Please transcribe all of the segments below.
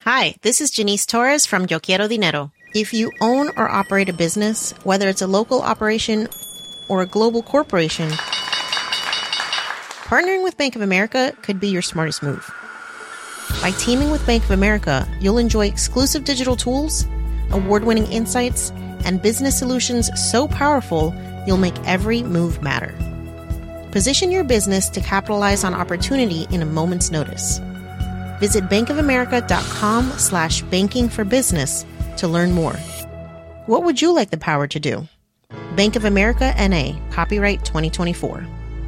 Hi, this is Janice Torres from Yo Quiero Dinero. If you own or operate a business, whether it's a local operation or a global corporation, partnering with Bank of America could be your smartest move. By teaming with Bank of America, you'll enjoy exclusive digital tools, award-winning insights, and business solutions so powerful, you'll make every move matter. Position your business to capitalize on opportunity in a moment's notice. Visit bankofamerica.com/bankingforbusiness to learn more. What would you like the power to do? Bank of America N.A., copyright 2024.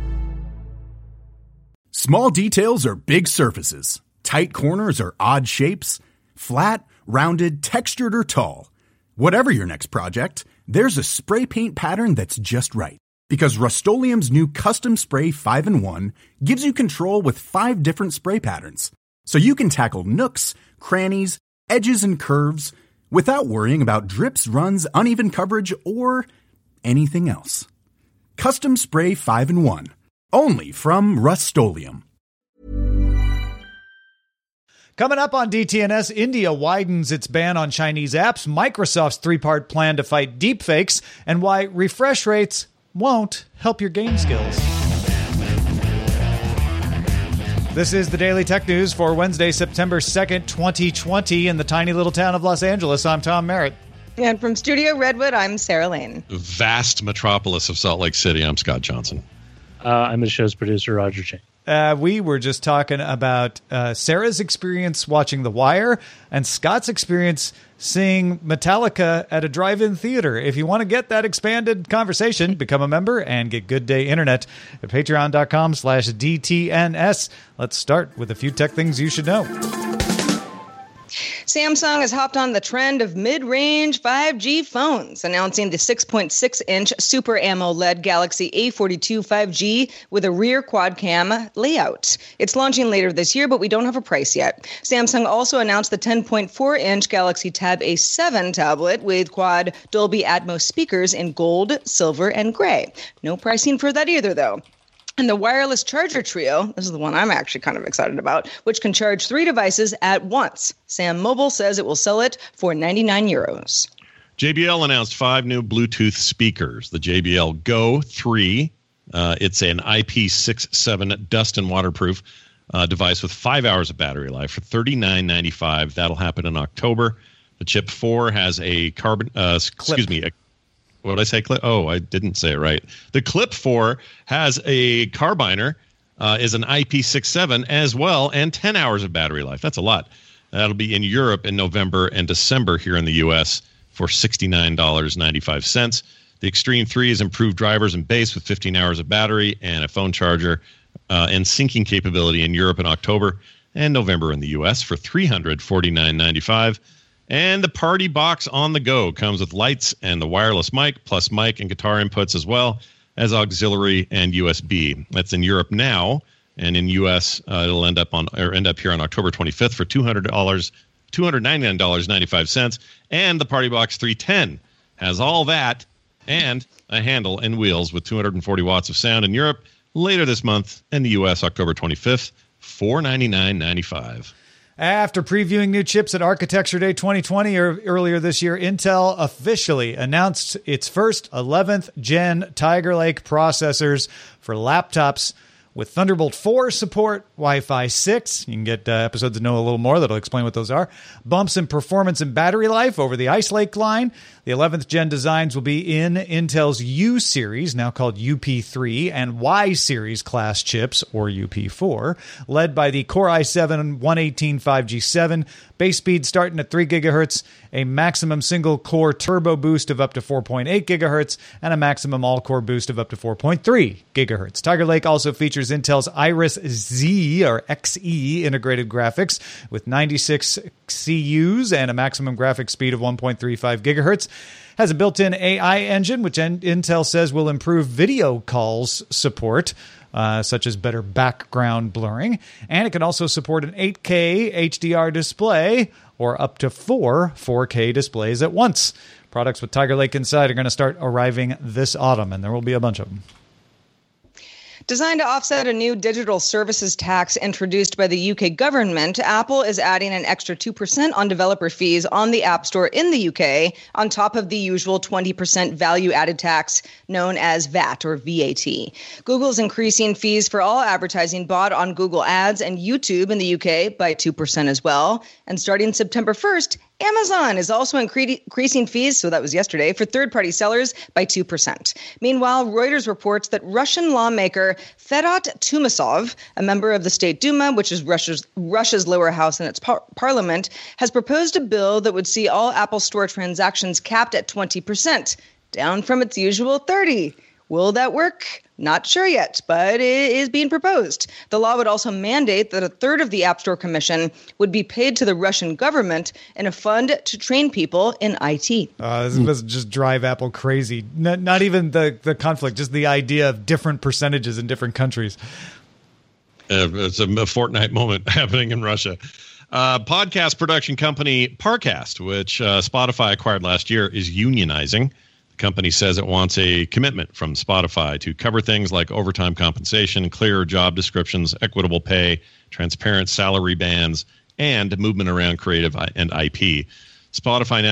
Small details are big surfaces. Tight corners are odd shapes. Flat, rounded, textured, or tall. Whatever your next project, there's a spray paint pattern that's just right. Because Rust-Oleum's new Custom Spray 5-in-1 gives you control with 5 different spray patterns. So you can tackle nooks, crannies, edges, and curves without worrying about drips, runs, uneven coverage, or anything else. Custom Spray 5-in-1. Only from Rust-Oleum. Coming up on DTNS, India widens its ban on Chinese apps, Microsoft's 3-part plan to fight deepfakes, and why refresh rates won't help your game skills. This is the Daily Tech News for Wednesday, September 2nd, 2020, in the tiny little town of Los Angeles. I'm Tom Merritt. And from Studio Redwood, I'm Sarah Lane. Vast metropolis of Salt Lake City, I'm Scott Johnson. I'm the show's producer, Roger Chang. We were just talking about Sarah's experience watching The Wire and Scott's experience seeing Metallica at a drive-in theater. If you want to get that expanded conversation, become a member and get Good Day Internet at patreon.com/DTNS. Let's start with a few tech things you should know. Samsung has hopped on the trend of mid-range 5G phones, announcing the 6.6-inch Super AMOLED Galaxy A42 5G with a rear quad-cam layout. It's launching later this year, but we don't have a price yet. Samsung also announced the 10.4-inch Galaxy Tab A7 tablet with quad Dolby Atmos speakers in gold, silver, and gray. No pricing for that either, though. And the wireless charger trio, this is the one I'm actually kind of excited about, which can charge 3 devices at once. Sam Mobile says it will sell it for €99. JBL announced 5 new Bluetooth speakers. The JBL Go 3, it's an IP67 dust and waterproof device with 5 hours of battery life for $39.95. That'll happen in October. The Chip 4 has a carbon, what did I say? Clip? Oh, I didn't say it right. The Clip 4 has a carbiner, is an IP67 as well, and 10 hours of battery life. That's a lot. That'll be in Europe in November and December here in the U.S. for $69.95. The Extreme 3 is improved drivers and bass with 15 hours of battery and a phone charger and syncing capability in Europe in October and November in the U.S. for $349.95. And the Party Box on the Go comes with lights and the wireless mic, plus mic and guitar inputs as well as auxiliary and USB. That's in Europe now, and in U.S. It'll end up here on October 25th for $299.95. And the Party Box 310 has all that and a handle and wheels with 240 watts of sound in Europe later this month, and the U.S. October 25th, $499.95. After previewing new chips at Architecture Day 2020 earlier this year, Intel officially announced its first 11th gen Tiger Lake processors for laptops with Thunderbolt 4 support, Wi-Fi 6. You can get episodes to know a little more. That'll explain what those are. Bumps in performance and battery life over the Ice Lake line. The 11th gen designs will be in Intel's U series, now called UP3, and Y series class chips, or UP4, led by the Core i7 118 5G7. Base speed starting at 3 gigahertz, a maximum single-core turbo boost of up to 4.8 gigahertz, and a maximum all-core boost of up to 4.3 gigahertz. Tiger Lake also features Intel's Iris Z, or XE, integrated graphics with 96 CUs and a maximum graphics speed of 1.35 gigahertz. Has a built-in AI engine, which Intel says will improve video calls support, such as better background blurring. And it can also support an 8K HDR display or up to 4 4K displays at once. Products with Tiger Lake inside are going to start arriving this autumn, and there will be a bunch of them. Designed to offset a new digital services tax introduced by the UK government, Apple is adding an extra 2% on developer fees on the App Store in the UK, on top of the usual 20% value-added tax known as VAT or VAT. Google's increasing fees for all advertising bought on Google Ads and YouTube in the UK by 2% as well. And starting September 1st, Amazon is also increasing fees, so that was yesterday, for third-party sellers by 2%. Meanwhile, Reuters reports that Russian lawmaker Fedot Tumasov, a member of the State Duma, which is Russia's lower house in its parliament, has proposed a bill that would see all Apple Store transactions capped at 20%, down from its usual 30%. Will that work? Not sure yet, but it is being proposed. The law would also mandate that a third of the App Store commission would be paid to the Russian government in a fund to train people in IT. This must just drive Apple crazy. Not even the conflict, just the idea of different percentages in different countries. It's a Fortnite moment happening in Russia. Podcast production company Parcast, which Spotify acquired last year, is unionizing. The company says it wants a commitment from Spotify to cover things like overtime compensation, clearer job descriptions, equitable pay, transparent salary bands, and movement around creative and IP. Spotify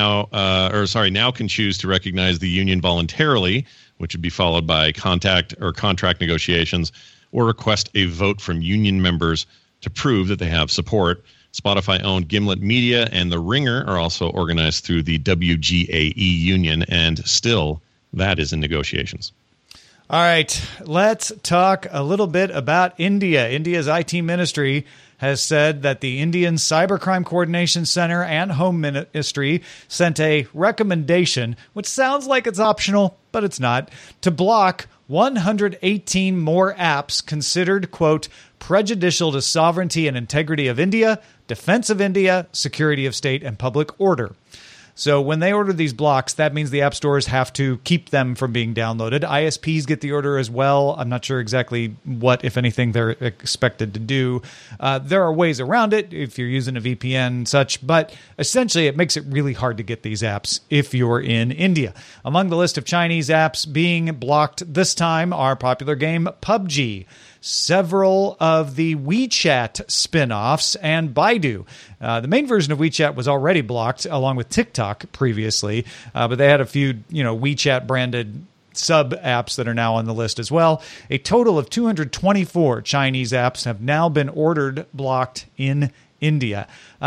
now can choose to recognize the union voluntarily, which would be followed by contract negotiations, or request a vote from union members to prove that they have support. Spotify-owned Gimlet Media and The Ringer are also organized through the WGAE union, and still, that is in negotiations. All right, let's talk a little bit about India. India's IT ministry has said that the Indian Cybercrime Coordination Center and Home Ministry sent a recommendation, which sounds like it's optional, but it's not, to block 118 more apps considered, quote, prejudicial to sovereignty and integrity of India, defense of India, security of state, and public order. So when they order these blocks, that means the app stores have to keep them from being downloaded. ISPs get the order as well. I'm not sure exactly what, if anything, they're expected to do. There are ways around it if you're using a VPN and such, but essentially it makes it really hard to get these apps if you're in India. Among the list of Chinese apps being blocked this time are popular game PUBG, several of the WeChat spin-offs, and Baidu. The main version of WeChat was already blocked, along with TikTok previously, but they had a few, WeChat-branded sub-apps that are now on the list as well. A total of 224 Chinese apps have now been ordered blocked in India.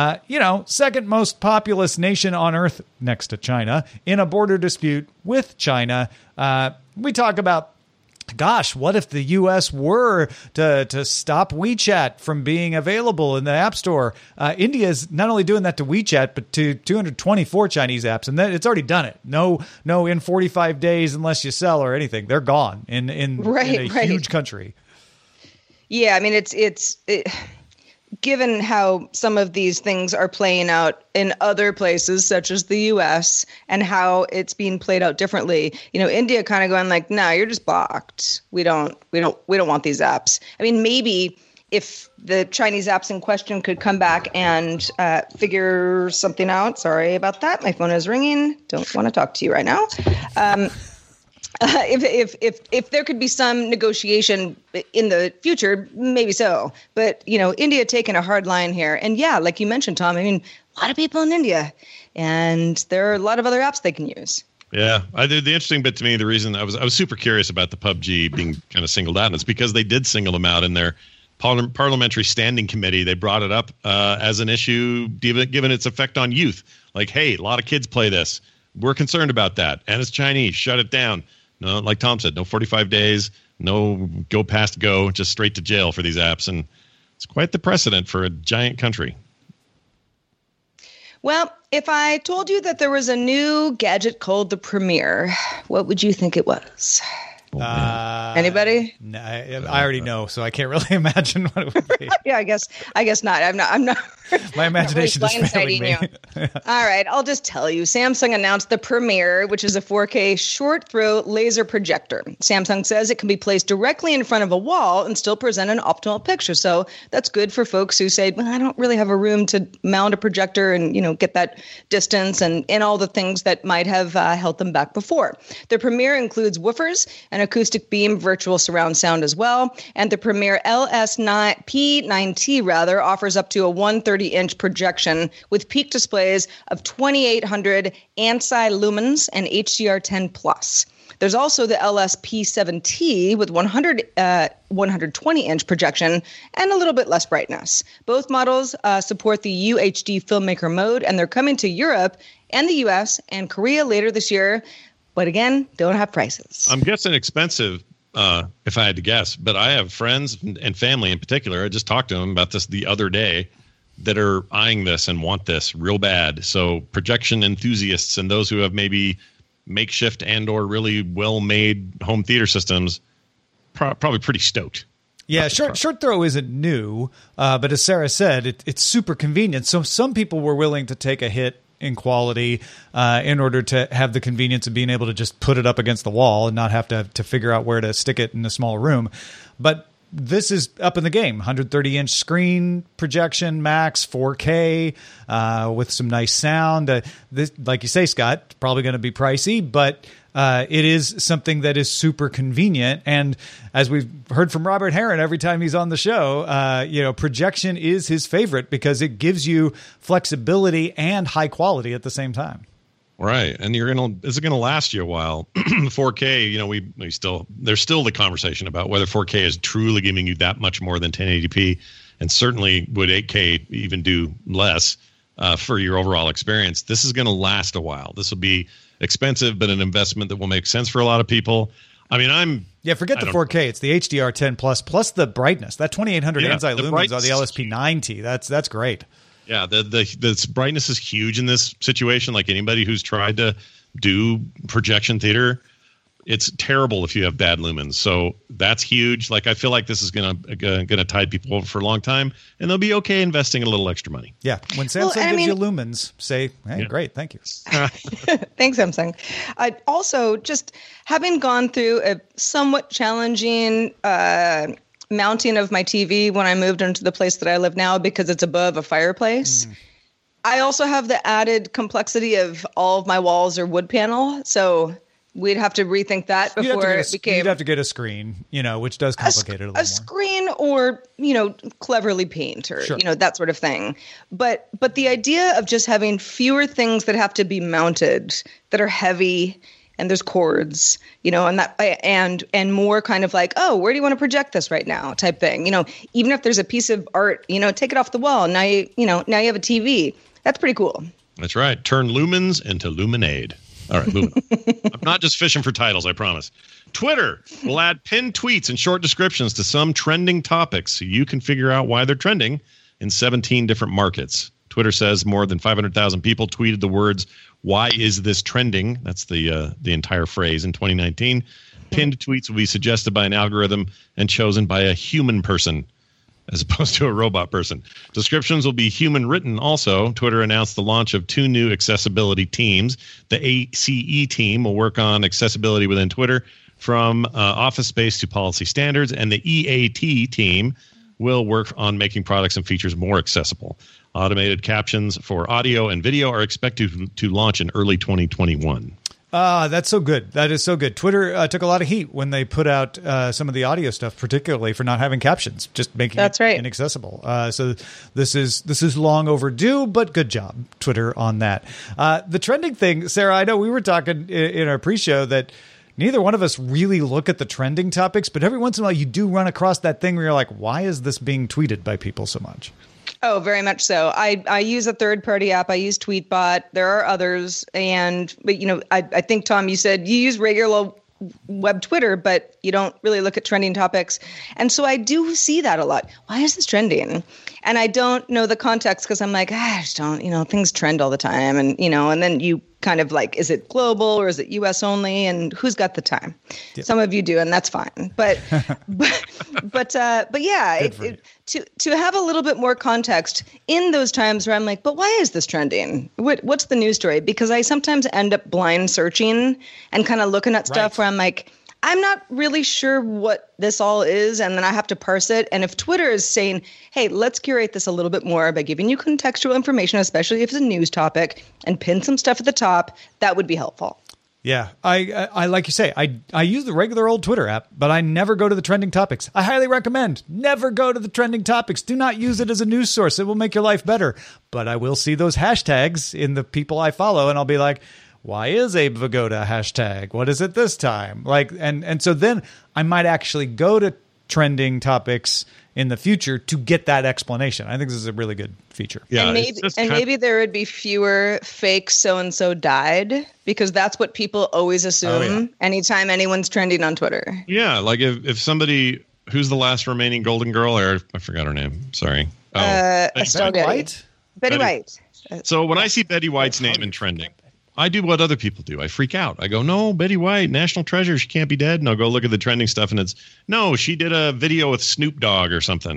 Second most populous nation on Earth next to China, in a border dispute with China. We talk about, gosh, what if the U.S. were to stop WeChat from being available in the App Store? India is not only doing that to WeChat, but to 224 Chinese apps, and it's already done it. No, in 45 days, unless you sell or anything, they're gone in a huge country. Yeah, I mean, it's given how some of these things are playing out in other places, such as the U.S., and how it's being played out differently, India kind of going like, "No, you're just blocked. We don't want these apps." I mean, maybe if the Chinese apps in question could come back and figure something out. Sorry about that. My phone is ringing. Don't want to talk to you right now. If there could be some negotiation in the future, maybe so. But, India taking a hard line here. And yeah, like you mentioned, Tom, I mean, a lot of people in India, and there are a lot of other apps they can use. Yeah, the interesting bit to me, the reason I was super curious about the PUBG being kind of singled out, and it's because they did single them out in their parliamentary standing committee. They brought it up as an issue, given its effect on youth. Like, hey, a lot of kids play this. We're concerned about that. And it's Chinese. Shut it down. No, like Tom said, no 45 days, no go past go, just straight to jail for these apps. And it's quite the precedent for a giant country. Well, if I told you that there was a new gadget called the Premiere, what would you think it was? Anybody? No, I already know, so I can't really imagine what it would be. Yeah, I guess not. I'm not My imagination is failing me. All right, I'll just tell you. Samsung announced the Premiere, which is a 4K short throw laser projector. Samsung says it can be placed directly in front of a wall and still present an optimal picture. So that's good for folks who say, well, I don't really have a room to mount a projector and, get that distance and all the things that might have held them back before. The Premiere includes woofers and acoustic beam virtual surround sound as well. And the Premiere P9T offers up to a 130-inch projection with peak displays of 2,800 ANSI lumens and HDR10+. There's also the LS-P7T with 120-inch projection and a little bit less brightness. Both models support the UHD filmmaker mode, and they're coming to Europe and the US and Korea later this year. But again, don't have prices. I'm guessing expensive. If I had to guess, but I have friends and family in particular. I just talked to them about this the other day that are eyeing this and want this real bad. So projection enthusiasts and those who have maybe makeshift and or really well-made home theater systems, probably pretty stoked. Yeah, short throw isn't new, but as Sarah said, it's super convenient. So some people were willing to take a hit in quality in order to have the convenience of being able to just put it up against the wall and not have to figure out where to stick it in a small room. But this is up in the game. 130-inch screen projection, max 4K with some nice sound. This, like you say, Scott, probably going to be pricey, but it is something that is super convenient. And as we've heard from Robert Heron every time he's on the show, projection is his favorite because it gives you flexibility and high quality at the same time. Right. And is it going to last you a while? 4K, there's still the conversation about whether 4K is truly giving you that much more than 1080p. And certainly would 8K even do less for your overall experience. This is going to last a while. This will be expensive, but an investment that will make sense for a lot of people. I mean, forget the 4K. It's the HDR10 plus the brightness. That 2800 ANSI lumens on the LSP9T. That's great. Yeah, the brightness is huge in this situation. Like anybody who's tried to do projection theater, it's terrible if you have bad lumens. So that's huge. Like I feel like this is gonna tide people over for a long time, and they'll be okay investing a little extra money. Yeah, when Samsung gives you lumens, say, "Hey, great, thank you." Thanks, Samsung. Also, just having gone through a somewhat challenging mounting of my TV when I moved into the place that I live now because it's above a fireplace. I also have the added complexity of all of my walls are wood panel, so we'd have to rethink that before it became. You'd have to get a screen, which does complicate it a little more. A screen or, cleverly paint or, that sort of thing. But the idea of just having fewer things that have to be mounted that are heavy and there's cords, and that and more kind of like, oh, where do you want to project this right now type thing. Even if there's a piece of art, take it off the wall. Now you have a TV. That's pretty cool. That's right. Turn lumens into luminade. All right, moving on. I'm not just fishing for titles, I promise. Twitter will add pinned tweets and short descriptions to some trending topics so you can figure out why they're trending in 17 different markets. Twitter says more than 500,000 people tweeted the words, "Why is this trending?" That's the entire phrase in 2019. Pinned tweets will be suggested by an algorithm and chosen by a human person as opposed to a robot person. Descriptions will be human written also. Twitter announced the launch of 2 new accessibility teams. The ACE team will work on accessibility within Twitter from office space to policy standards, and the EAT team will work on making products and features more accessible. Automated captions for audio and video are expected to launch in early 2021. That's so good. That is so good. Twitter took a lot of heat when they put out some of the audio stuff, particularly for not having captions, just making it inaccessible. So this is long overdue, but good job, Twitter, on that. The trending thing, Sarah, I know we were talking in our pre-show that neither one of us really look at the trending topics, but every once in a while you do run across that thing where you're like, why is this being tweeted by people so much? Oh, very much so. I use a third-party app. I use Tweetbot. There are others. But I think, Tom, you said you use regular web Twitter, but you don't really look at trending topics. And so I do see that a lot. Why is this trending? And I don't know the context because I'm like, I just don't, things trend all the time. And, and then you kind of like, is it global or is it US only? And who's got the time? Yep. Some of you do, and that's fine. But yeah, to have a little bit more context in those times where I'm like, but why is this trending? What's the news story? Because I sometimes end up blind searching and kind of looking at stuff where I'm like, I'm not really sure what this all is, and then I have to parse it. And if Twitter is saying, hey, let's curate this a little bit more by giving you contextual information, especially if it's a news topic, and pin some stuff at the top, that would be helpful. Yeah, I like you say, I use the regular old Twitter app, but I never go to the trending topics. I highly recommend never go to the trending topics. Do not use it as a news source. It will make your life better. But I will see those hashtags in the people I follow, and I'll be like, why is Abe Vigoda hashtag? What is it this time? Like, and so then I might actually go to trending topics in the future to get that explanation. I think this is a really good feature. Yeah, and maybe there would be fewer fake so-and-so died, because that's what people always assume anytime anyone's trending on Twitter. Yeah, like if somebody, who's the last remaining Golden Girl? I forgot her name. Sorry. Betty White? Betty White. So when I see Betty White's name in trending, I do what other people do. I freak out. I go, no, Betty White, national treasure. She can't be dead. And I'll go look at the trending stuff, and it's, no, she did a video with Snoop Dogg or something.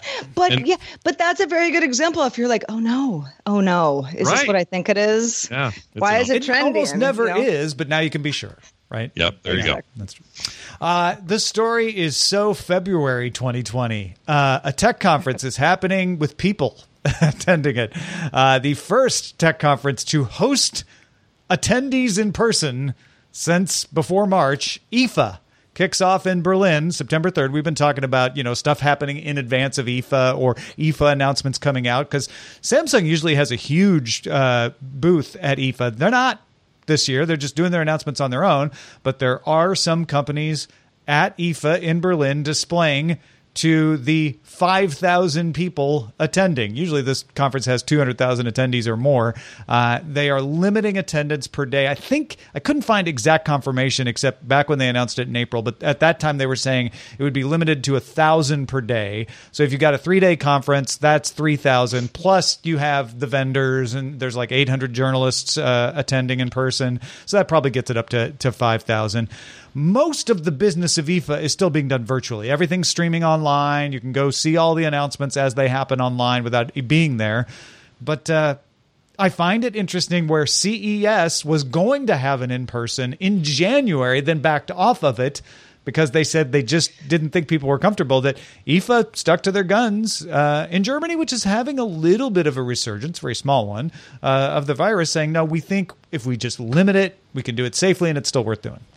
But that's a very good example. If you're like, oh no, is this what I think it is? Yeah. Why is it trending? It almost never is, but now you can be sure, right? Yep, there you go. That's true. This story is so February 2020. A tech conference is happening with people attending it. The first tech conference to host attendees in person since before March. IFA kicks off in Berlin September 3rd. We've been talking about, stuff happening in advance of IFA or IFA announcements coming out, because Samsung usually has a huge booth at IFA. They're not this year. They're just doing their announcements on their own. But there are some companies at IFA in Berlin displaying to the 5,000 people attending. Usually this conference has 200,000 attendees or more. They are limiting attendance per day. I think I couldn't find exact confirmation except back when they announced it in April, but at that time they were saying it would be limited to 1,000 per day. So if you got a 3-day conference, that's 3,000. Plus you have the vendors, and there's like 800 journalists attending in person. So that probably gets it up to 5,000. Most of the business of IFA is still being done virtually. Everything's streaming online. You can go see all the announcements as they happen online without being there. But I find it interesting where CES was going to have an in-person in January, then backed off of it because they said they just didn't think people were comfortable, that IFA stuck to their guns in Germany, which is having a little bit of a resurgence, very small one, of the virus, saying, no, we think if we just limit it, we can do it safely and it's still worth doing.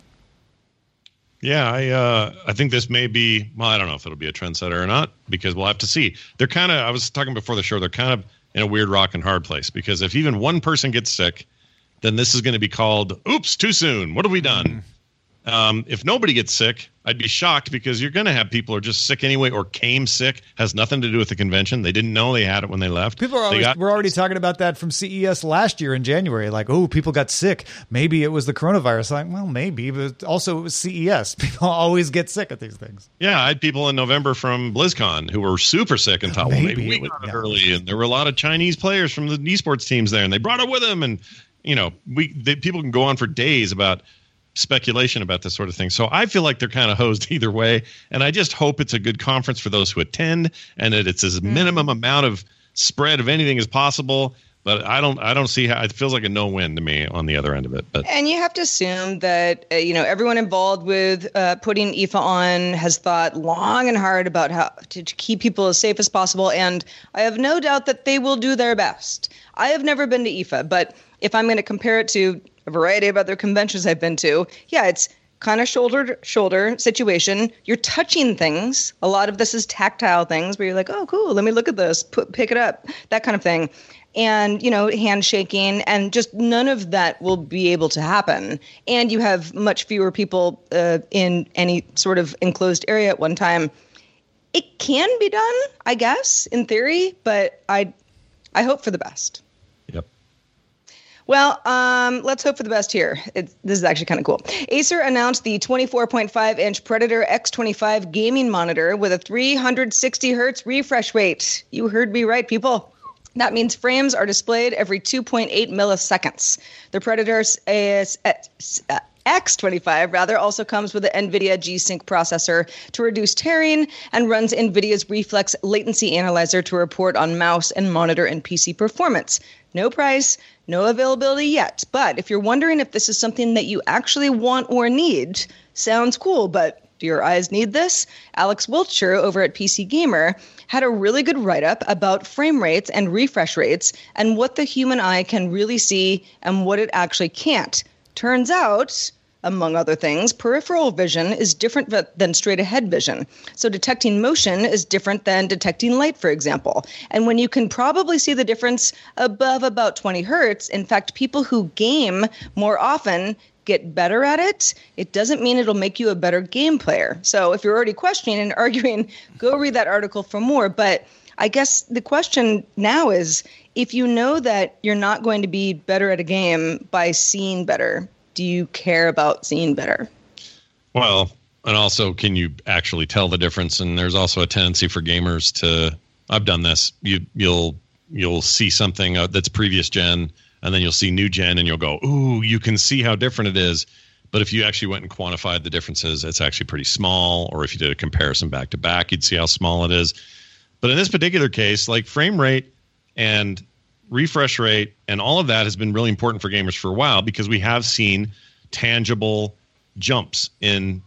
Yeah, I think this may be, well, I don't know if it'll be a trendsetter or not, because we'll have to see. They're kind of, I was talking before the show, they're kind of in a weird rock and hard place, because if even one person gets sick, then this is going to be called, oops, too soon. What have we done? If nobody gets sick, I'd be shocked, because you're going to have people who are just sick anyway or came sick. Has nothing to do with the convention. They didn't know they had it when they left. People were already talking about that from CES last year in January. Like, oh, people got sick. Maybe it was the coronavirus. Like, well, maybe, but also it was CES. People always get sick at these things. Yeah, I had people in November from BlizzCon who were super sick and thought, well, maybe we got it early. And there were a lot of Chinese players from the esports teams there, and they brought it with them. And, people can go on for days about speculation about this sort of thing. So I feel like they're kind of hosed either way, and I just hope it's a good conference for those who attend, and that it's as minimum amount of spread of anything as possible. But I don't see how it feels like a no-win to me on the other end of it. But and you have to assume that everyone involved with putting IFA on has thought long and hard about how to keep people as safe as possible, and I have no doubt that they will do their best. I have never been to IFA, but if I'm going to compare it to a variety of other conventions I've been to, yeah, it's kind of shoulder to shoulder situation. You're touching things. A lot of this is tactile things where you're like, oh, cool, let me look at this, pick it up, that kind of thing. And, handshaking, and just none of that will be able to happen. And you have much fewer people in any sort of enclosed area at one time. It can be done, I guess, in theory, but I hope for the best. Yep. Well, let's hope for the best here. This is actually kind of cool. Acer announced the 24.5-inch Predator X25 gaming monitor with a 360 hertz refresh rate. You heard me right, people. That means frames are displayed every 2.8 milliseconds. The Predator X25 also comes with an NVIDIA G-Sync processor to reduce tearing and runs NVIDIA's Reflex Latency Analyzer to report on mouse and monitor and PC performance. No price, no availability yet. But if you're wondering if this is something that you actually want or need, sounds cool, but do your eyes need this? Alex Wiltshire over at PC Gamer had a really good write-up about frame rates and refresh rates and what the human eye can really see and what it actually can't. Turns out, among other things, peripheral vision is different than straight-ahead vision. So detecting motion is different than detecting light, for example. And when you can probably see the difference above about 20 hertz, in fact, people who game more often get better at it, it doesn't mean it'll make you a better game player. So if you're already questioning and arguing, go read that article for more. But I guess the question now is, if you know that you're not going to be better at a game by seeing better, do you care about seeing better? Well, and also, can you actually tell the difference? And there's also a tendency for gamers to, I've done this, you'll see something that's previous gen, and then you'll see new gen and you'll go, ooh, you can see how different it is. But if you actually went and quantified the differences, it's actually pretty small. Or if you did a comparison back to back, you'd see how small it is. But in this particular case, like frame rate and refresh rate and all of that has been really important for gamers for a while, because we have seen tangible jumps in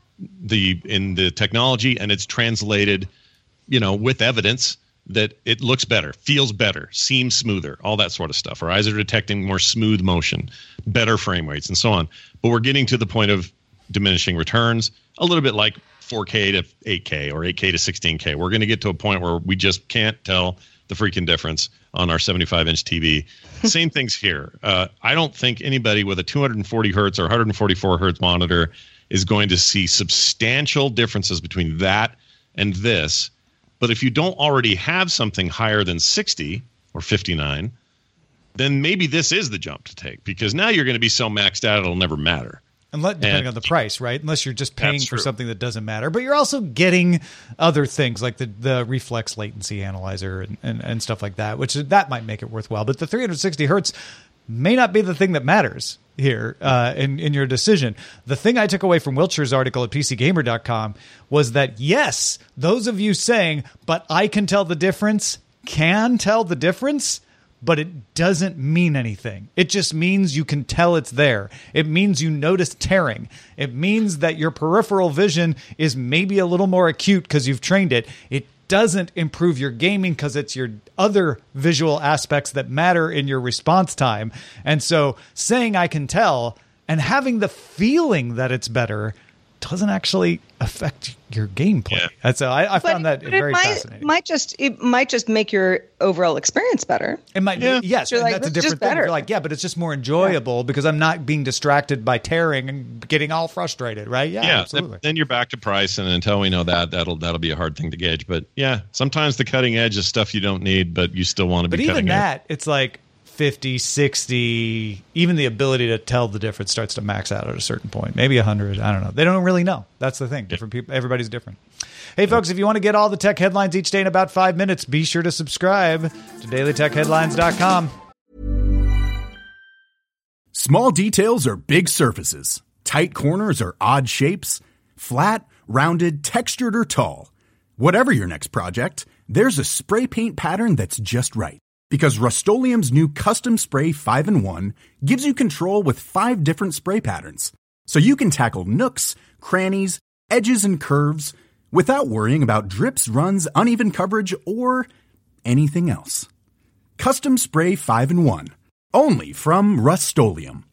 the technology, and it's translated, with evidence that it looks better, feels better, seems smoother, all that sort of stuff. Our eyes are detecting more smooth motion, better frame rates, and so on. But we're getting to the point of diminishing returns, a little bit like 4K to 8K or 8K to 16K. We're going to get to a point where we just can't tell the freaking difference on our 75-inch TV. Same things here. I don't think anybody with a 240 hertz or 144 hertz monitor is going to see substantial differences between that and this. But if you don't already have something higher than 60 or 59, then maybe this is the jump to take, because now you're going to be so maxed out it'll never matter. Depending on the price, right? Unless you're just paying for something that doesn't matter. But you're also getting other things like the reflex latency analyzer and stuff like that, which that might make it worthwhile. But the 360 hertz may not be the thing that matters here in your decision. The thing I took away from Wiltshire's article at PCGamer.com was that, yes, those of you saying, but I can tell the difference, can tell the difference, but it doesn't mean anything. It just means you can tell it's there. It means you notice tearing. It means that your peripheral vision is maybe a little more acute because you've trained it. It doesn't improve your gaming because it's your other visual aspects that matter in your response time. And so saying I can tell and having the feeling that it's better doesn't actually affect your gameplay. Yeah. And so I found that very fascinating. It might just make your overall experience better. It might, yes, so and that's a different thing. You're like, yeah, but it's just more enjoyable because I'm not being distracted by tearing and getting all frustrated, right? Yeah, absolutely. Then you're back to price, and until we know that'll be a hard thing to gauge. But yeah, sometimes the cutting edge is stuff you don't need, but you still want to be cutting edge. But even that, it's like 50, 60, even the ability to tell the difference starts to max out at a certain point. Maybe 100. I don't know. They don't really know. That's the thing. Different people. Everybody's different. Hey, folks, if you want to get all the tech headlines each day in about 5 minutes, be sure to subscribe to dailytechheadlines.com. Small details are big surfaces. Tight corners are odd shapes. Flat, rounded, textured, or tall. Whatever your next project, there's a spray paint pattern that's just right. Because Rust-Oleum's new Custom Spray 5-in-1 gives you control with 5 different spray patterns. So you can tackle nooks, crannies, edges, and curves without worrying about drips, runs, uneven coverage, or anything else. Custom Spray 5-in-1. Only from Rust-Oleum.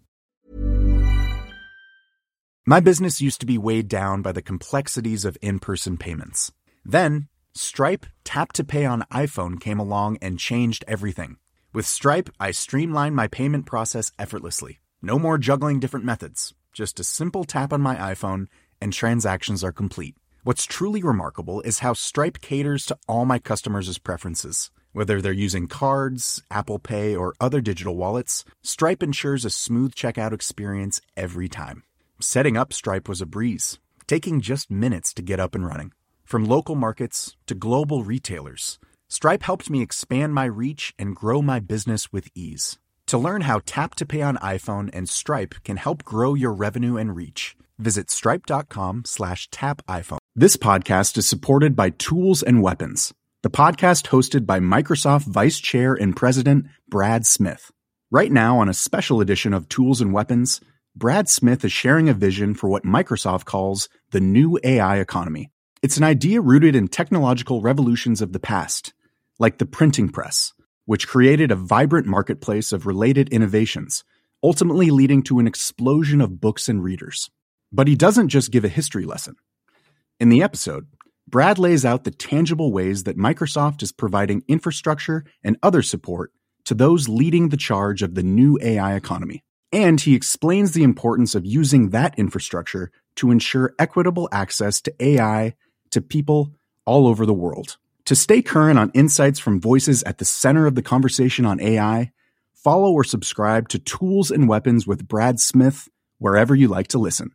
My business used to be weighed down by the complexities of in-person payments. Then, Stripe Tap to Pay on iPhone came along and changed everything. With Stripe, I streamlined my payment process effortlessly. No more juggling different methods. Just a simple tap on my iPhone and transactions are complete. What's truly remarkable is how Stripe caters to all my customers' preferences. Whether they're using cards, Apple Pay, or other digital wallets, Stripe ensures a smooth checkout experience every time. Setting up Stripe was a breeze, taking just minutes to get up and running. From local markets to global retailers, Stripe helped me expand my reach and grow my business with ease. To learn how Tap to Pay on iPhone and Stripe can help grow your revenue and reach, visit stripe.com/tapiphone. This podcast is supported by Tools and Weapons, the podcast hosted by Microsoft Vice Chair and President Brad Smith. Right now, on a special edition of Tools and Weapons, Brad Smith is sharing a vision for what Microsoft calls the new AI economy. It's an idea rooted in technological revolutions of the past, like the printing press, which created a vibrant marketplace of related innovations, ultimately leading to an explosion of books and readers. But he doesn't just give a history lesson. In the episode, Brad lays out the tangible ways that Microsoft is providing infrastructure and other support to those leading the charge of the new AI economy. And he explains the importance of using that infrastructure to ensure equitable access to AI to people all over the world. To stay current on insights from voices at the center of the conversation on AI, follow or subscribe to Tools and Weapons with Brad Smith wherever you like to listen.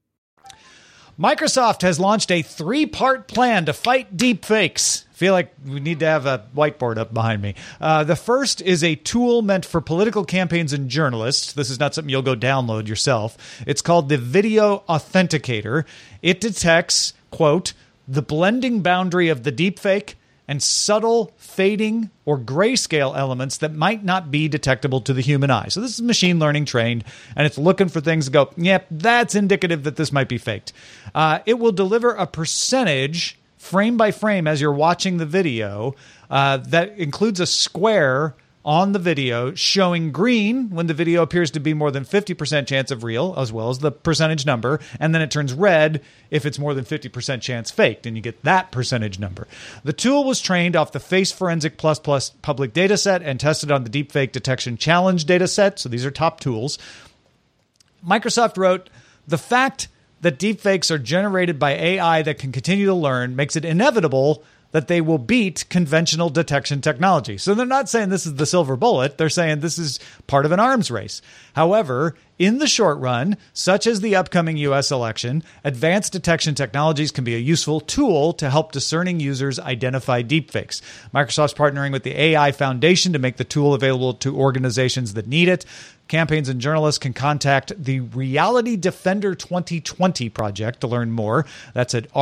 Microsoft has launched a 3-part plan to fight deepfakes. I feel like we need to have a whiteboard up behind me. The first is a tool meant for political campaigns and journalists. This is not something you'll go download yourself. It's called the Video Authenticator. It detects, quote, the blending boundary of the deepfake and subtle fading or grayscale elements that might not be detectable to the human eye. So this is machine learning trained, and it's looking for things to go, yep, that's indicative that this might be faked. It will deliver a percentage frame by frame as you're watching the video that includes a square on the video showing green when the video appears to be more than 50% chance of real, as well as the percentage number, and then it turns red if it's more than 50% chance faked, and you get that percentage number. The tool was trained off the Face Forensic Plus public dataset and tested on the Deepfake Detection Challenge dataset, so these are top tools. Microsoft wrote, the fact that deepfakes are generated by AI that can continue to learn makes it inevitable that they will beat conventional detection technology. So they're not saying this is the silver bullet. They're saying this is part of an arms race. However, in the short run, such as the upcoming U.S. election, advanced detection technologies can be a useful tool to help discerning users identify deepfakes. Microsoft's partnering with the AI Foundation to make the tool available to organizations that need it. Campaigns and journalists can contact the Reality Defender 2020 project to learn more. That's at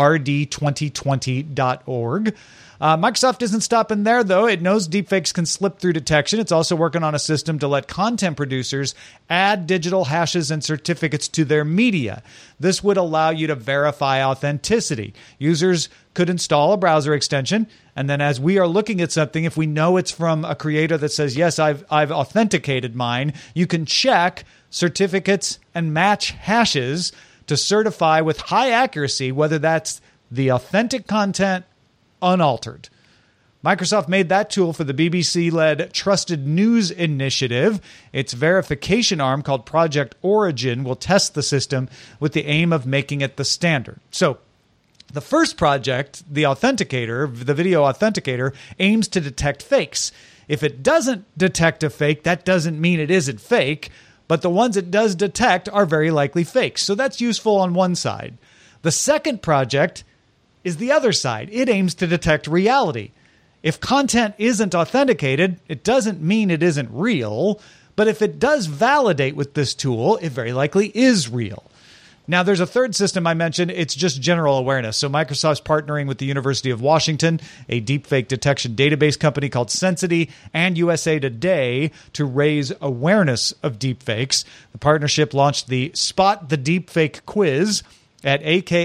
rd2020.org. Microsoft isn't stopping there, though. It knows deepfakes can slip through detection. It's also working on a system to let content producers add digital hashes and certificates to their media. This would allow you to verify authenticity. Users could install a browser extension, and then as we are looking at something, if we know it's from a creator that says, yes, I've authenticated mine, you can check certificates and match hashes to certify with high accuracy whether that's the authentic content unaltered. Microsoft made that tool for the BBC-led Trusted News Initiative. Its verification arm, called Project Origin, will test the system with the aim of making it the standard. So, the first project, the Authenticator, the Video Authenticator, aims to detect fakes. If it doesn't detect a fake, that doesn't mean it isn't fake, but the ones it does detect are very likely fakes. So that's useful on one side. The second project is the other side. It aims to detect reality. If content isn't authenticated, it doesn't mean it isn't real, but if it does validate with this tool, it very likely is real. Now, there's a third system I mentioned. It's just general awareness. So Microsoft's partnering with the University of Washington, a deepfake detection database company called Sensity, and USA Today to raise awareness of deepfakes. The partnership launched the Spot the Deepfake quiz at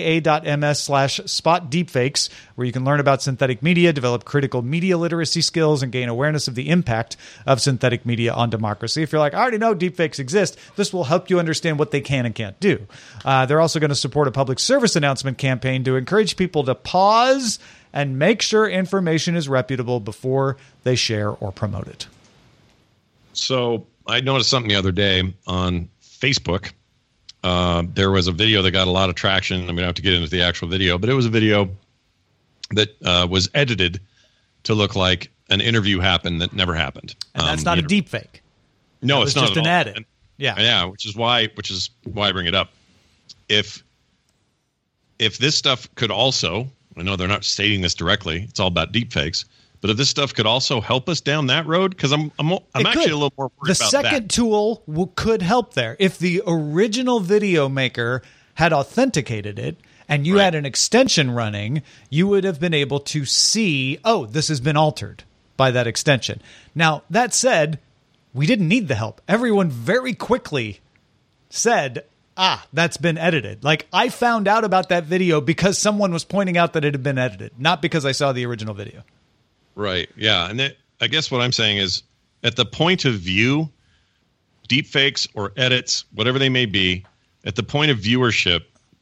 aka.ms/spotdeepfakes, where you can learn about synthetic media, develop critical media literacy skills, and gain awareness of the impact of synthetic media on democracy. If you're like, I already know deepfakes exist, this will help you understand what they can and can't do. They're also going to support a public service announcement campaign to encourage people to pause and make sure information is reputable before they share or promote it. So I noticed something the other day on Facebook. There was a video that got a lot of traction. I'm going to have to get into the actual video, but it was a video that was edited to look like an interview happened that never happened. And that's not a deep fake. No, it's not just an edit. Yeah, which is why I bring it up. If this stuff could also, I know they're not stating this directly, it's all about deepfakes, But if this stuff could also help us down that road, because I'm actually a little more worried about that. The second tool could help there. If the original video maker had authenticated it and you had an extension running, you would have been able to see, oh, this has been altered by that extension. Now, that said, we didn't need the help. Everyone very quickly said, that's been edited. Like, I found out about that video because someone was pointing out that it had been edited, not because I saw the original video. Right. Yeah. And I guess what I'm saying is, at the point of view, deepfakes or edits, whatever they may be, at the point of viewership,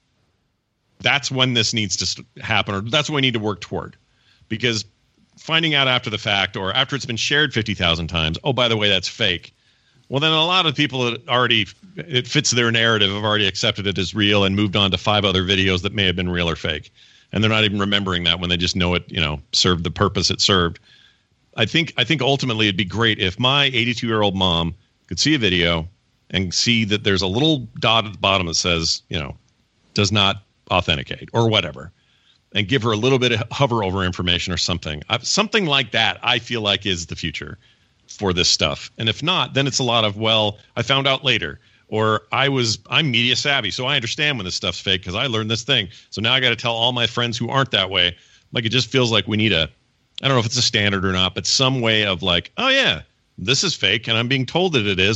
that's when this needs to happen, or that's what we need to work toward. Because finding out after the fact, or after it's been shared 50,000 times, oh, by the way, that's fake. Well, then a lot of people that already, it fits their narrative, have already accepted it as real and moved on to 5 other videos that may have been real or fake. And they're not even remembering that when they just know it, served the purpose it served. I think ultimately it'd be great if my 82-year-old mom could see a video and see that there's a little dot at the bottom that says, does not authenticate or whatever, and give her a little bit of hover over information or something. Something like that, I feel like, is the future for this stuff. And if not, then it's a lot of, well, I found out later, or I'm media savvy, so I understand when this stuff's fake because I learned this thing. So now I got to tell all my friends who aren't that way. Like, it just feels like we need I don't know if it's a standard or not, but some way of like, oh yeah, this is fake and I'm being told that it is.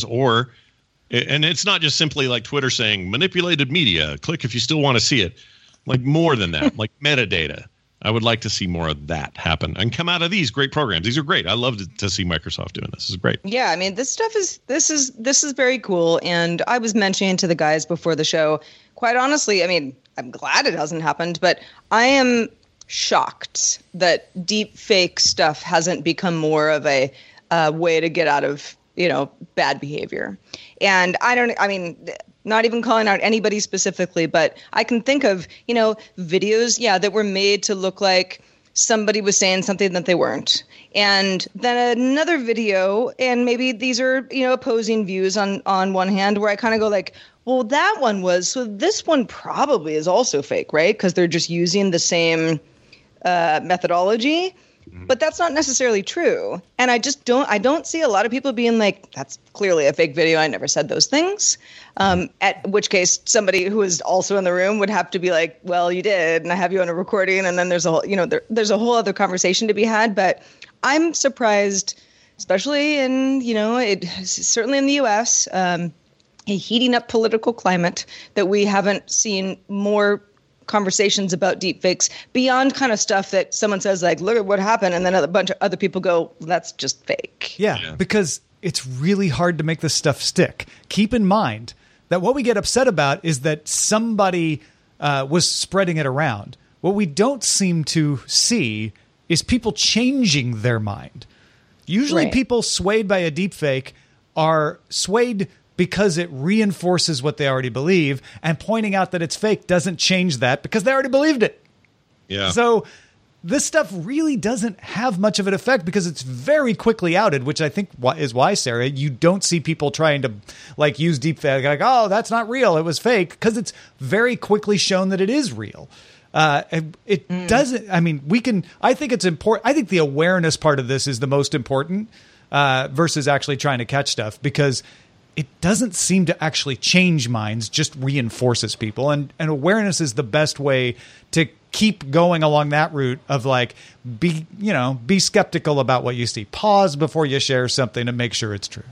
And it's not just simply like Twitter saying manipulated media, click if you still want to see it. Like, more than that, like metadata. I would like to see more of that happen and come out of these great programs. These are great. I love to see Microsoft doing this. This is great. Yeah, I mean, this stuff this is very cool. And I was mentioning to the guys before the show, quite honestly, I mean, I'm glad it hasn't happened, but I am shocked that deep fake stuff hasn't become more of a way to get out of, bad behavior. And not even calling out anybody specifically, but I can think of, videos, that were made to look like somebody was saying something that they weren't. And then another video, and maybe these are, opposing views on one hand, where I kind of go like, well, that one was, so this one probably is also fake, right? Because they're just using the same methodology. But that's not necessarily true. And I don't see a lot of people being like, that's clearly a fake video. I never said those things. At which case somebody who is also in the room would have to be like, well, you did, and I have you on a recording. And then there's a whole, there's a whole other conversation to be had. But I'm surprised, especially in, certainly in the US, a heating up political climate, that we haven't seen more conversations about deepfakes beyond kind of stuff that someone says like, look at what happened, and then a bunch of other people go, that's just fake. Yeah, because it's really hard to make this stuff stick. Keep in mind that what we get upset about is that somebody was spreading it around. What we don't seem to see is people changing their mind. Usually people swayed by a deepfake are swayed because it reinforces what they already believe, and pointing out that it's fake doesn't change that because they already believed it. Yeah. So this stuff really doesn't have much of an effect because it's very quickly outed, which I think is why, Sarah, you don't see people trying to like use deepfake, like, oh, that's not real, it was fake, because it's very quickly shown that it is real. It doesn't, I think it's important. I think the awareness part of this is the most important versus actually trying to catch stuff, because it doesn't seem to actually change minds, just reinforces people. And awareness is the best way to keep going along that route of like, be skeptical about what you see. Pause before you share something to make sure it's true.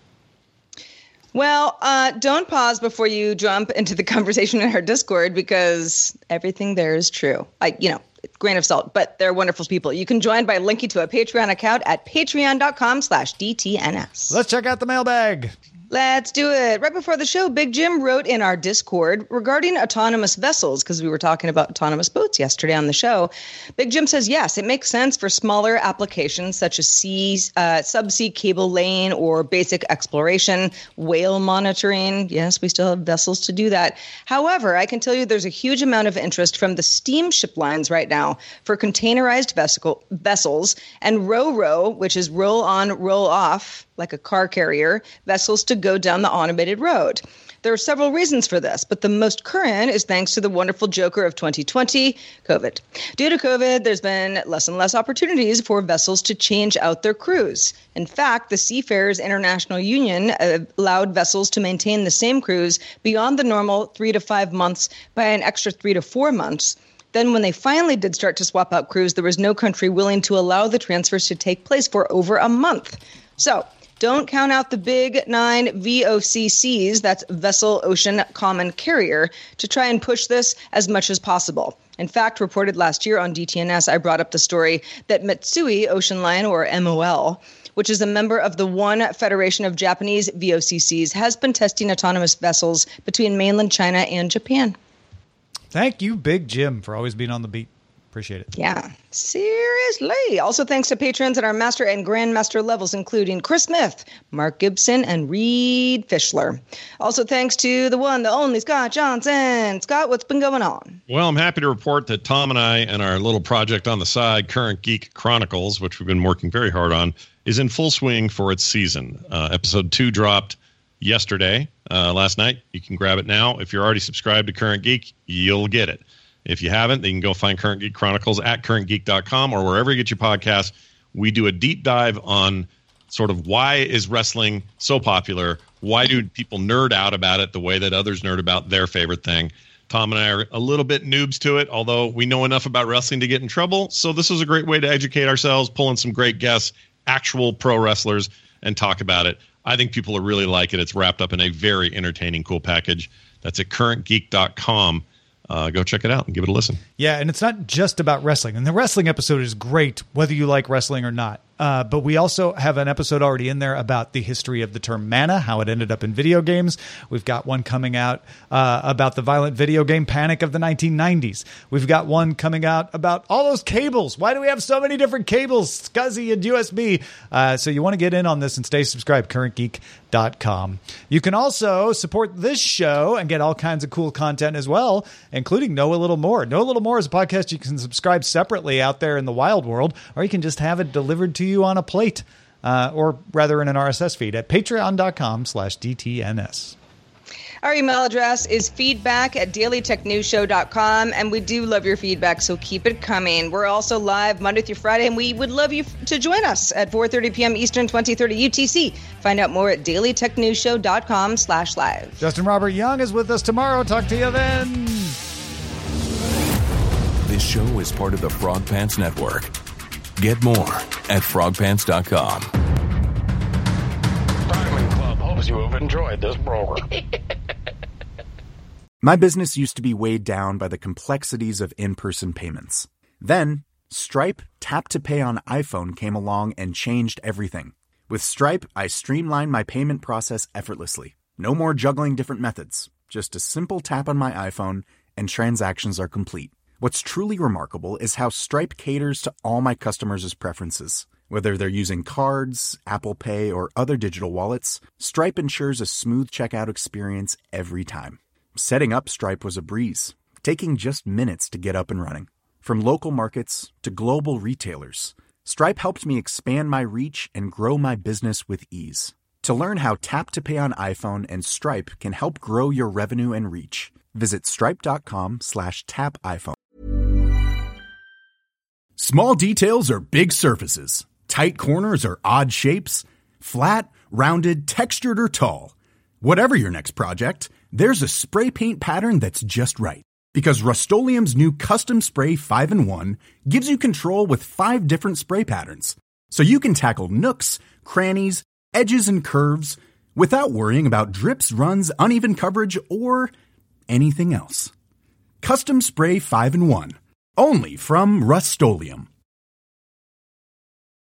Well, don't pause before you jump into the conversation in our Discord, because everything there is true. Grain of salt, but they're wonderful people. You can join by linking to a Patreon account at patreon.com/DTNS. Let's check out the mailbag. Let's do it. Right before the show, Big Jim wrote in our Discord regarding autonomous vessels, because we were talking about autonomous boats yesterday on the show. Big Jim says, yes, it makes sense for smaller applications such as subsea cable laying or basic exploration, whale monitoring. Yes, we still have vessels to do that. However, I can tell you there's a huge amount of interest from the steamship lines right now for containerized vessels and ro-ro, which is roll on, roll off, like a car carrier, vessels to go down the automated road. There are several reasons for this, but the most current is thanks to the wonderful joker of 2020, COVID. Due to COVID, there's been less and less opportunities for vessels to change out their crews. In fact, the Seafarers International Union allowed vessels to maintain the same crews beyond the normal 3 to 5 months by an extra 3 to 4 months. Then when they finally did start to swap out crews, there was no country willing to allow the transfers to take place for over a month. So don't count out the big 9 VOCCs, that's Vessel Ocean Common Carrier, to try and push this as much as possible. In fact, reported last year on DTNS, I brought up the story that Mitsui Ocean Line, or MOL, which is a member of the One Federation of Japanese VOCCs, has been testing autonomous vessels between mainland China and Japan. Thank you, Big Jim, for always being on the beat. Appreciate it. Yeah, seriously. Also, thanks to patrons at our Master and Grandmaster levels, including Chris Smith, Mark Gibson, and Reed Fischler. Also, thanks to the one, the only Scott Johnson. Scott, what's been going on? Well, I'm happy to report that Tom and I and our little project on the side, Current Geek Chronicles, which we've been working very hard on, is in full swing for its season. Episode 2 dropped yesterday, last night. You can grab it now. If you're already subscribed to Current Geek, you'll get it. If you haven't, then you can go find Current Geek Chronicles at currentgeek.com or wherever you get your podcasts. We do a deep dive on sort of why is wrestling so popular? Why do people nerd out about it the way that others nerd about their favorite thing? Tom and I are a little bit noobs to it, although we know enough about wrestling to get in trouble. So this is a great way to educate ourselves, pull in some great guests, actual pro wrestlers, and talk about it. I think people will really like it. It's wrapped up in a very entertaining, cool package. That's at currentgeek.com. Go check it out and give it a listen. Yeah, and it's not just about wrestling. And the wrestling episode is great, whether you like wrestling or not. But we also have an episode already in there about the history of the term mana, how it ended up in video games. We've got one coming out about the violent video game panic of the 1990s. We've got one coming out about all those cables. Why do we have so many different cables, SCSI and USB? So you want to get in on this and stay subscribed, currentgeek.com. You can also support this show and get all kinds of cool content as well, including Know a Little More. Know a Little More is a podcast you can subscribe separately out there in the wild world, or you can just have it delivered to you on a plate, or rather in an RSS feed at patreon.com/DTNS. Our email address is feedback@dailytechnewsshow.com, and we do love your feedback, so keep it coming. We're also live Monday through Friday, and we would love you to join us at 4:30 p.m. Eastern, 2030 UTC. Find out more at dailytechnewsshow.com/live. Justin Robert Young is with us tomorrow. Talk to you then. This show is part of the Frog Pants Network. Get more at frogpants.com. Diamond Club hopes you have enjoyed this program. My business used to be weighed down by the complexities of in-person payments. Then, Stripe Tap to Pay on iPhone came along and changed everything. With Stripe, I streamlined my payment process effortlessly. No more juggling different methods. Just a simple tap on my iPhone and transactions are complete. What's truly remarkable is how Stripe caters to all my customers' preferences. Whether they're using cards, Apple Pay, or other digital wallets, Stripe ensures a smooth checkout experience every time. Setting up Stripe was a breeze, taking just minutes to get up and running. From local markets to global retailers, Stripe helped me expand my reach and grow my business with ease. To learn how Tap to Pay on iPhone and Stripe can help grow your revenue and reach, visit stripe.com/tapiphone. Small details are big surfaces. Tight corners are odd shapes. Flat, rounded, textured, or tall. Whatever your next project, there's a spray paint pattern that's just right. Because Rust-Oleum's new Custom Spray 5-in-1 gives you control with 5 different spray patterns. So you can tackle nooks, crannies, edges, and curves without worrying about drips, runs, uneven coverage, or anything else. Custom Spray 5-in-1. Only from Rust-Oleum.